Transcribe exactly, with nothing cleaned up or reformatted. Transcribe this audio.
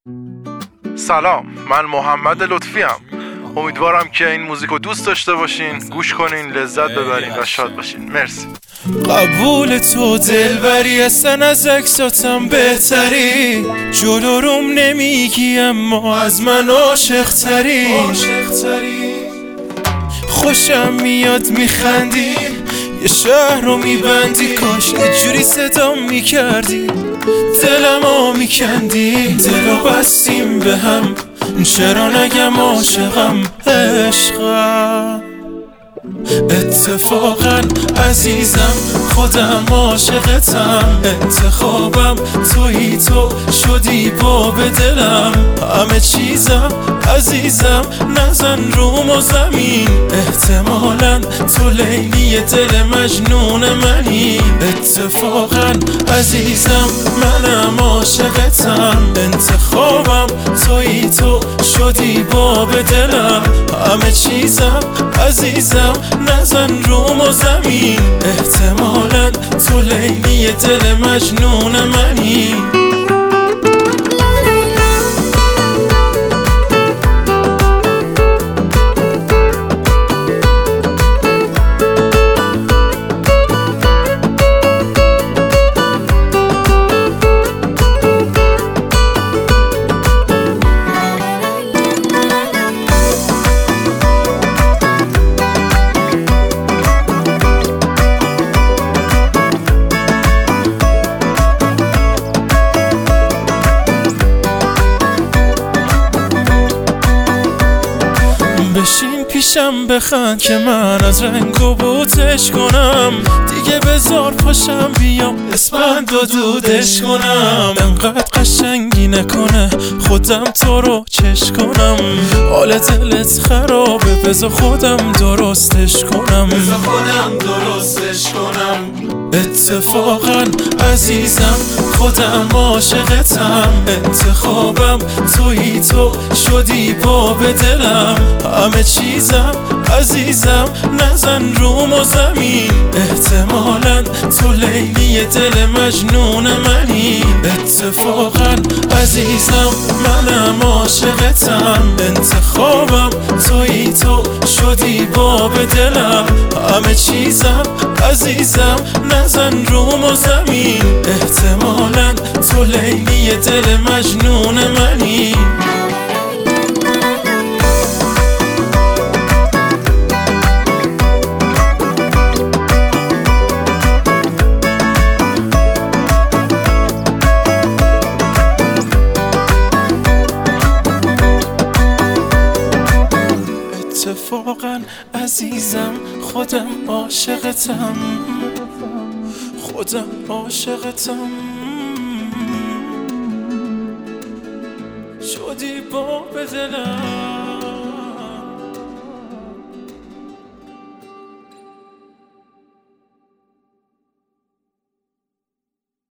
سلام، من محمد لطفی ام. امیدوارم که این موزیک رو دوست داشته باشین، گوش کنین، لذت ببرین و شاد باشین. مرسی. قبول تو دلبری اصلا از اکساتم بهتری، جلو روم نمیگی اما از من عاشق تری. خوشم میاد میخندی، یه شهر رو میبندی، کاش یه جوری صدا میکردی، دلمو میکندی. دلو بستیم به هم، چرا نگم عاشقم عشقم. اتفاقا عزیزم خودم عاشقتم، انتخابم تویی، تو شدی باب دلم. همه چیزم عزیزم نزن روم و زمین، احتمالاً تو لیلی دل مجنون منی. اتفاقا عزیزم منم عاشقتم، انتخابم تویی، تو شدی باب دلم. همه چیزم عزیزم نزن روم و زمین، احتمالاً تو لیلی دل مجنون منی. بشین پیشم بخند که من از رنگ و بوتش کنم، دیگه بذار پاشم بیام اسپند و دودش کنم. انقدر قشنگی نکنه خودم تو رو چش کنم، حال دلت خرابه بذار خودم درستش کنم، بذار خودم درستش کنم. اتفاقا عزیزم خودم عاشقتم، انتخابم تویی، تو شدی باب دلم. همه چیزم عزیزم نزن روم و زمین، احتمالاً تو لیلی دل مجنون منی. اتفاقا عزیزم منم عاشقتم، انتخابم تویی، تو شدی باب دلم. همه چیزم عزیزم نزن روم و زمین، احتمالاً تو لیلی دل مجنون منی. اتفاقا عزیزم خودم عاشقتم، خودم عاشقتم، شدی باب دلم.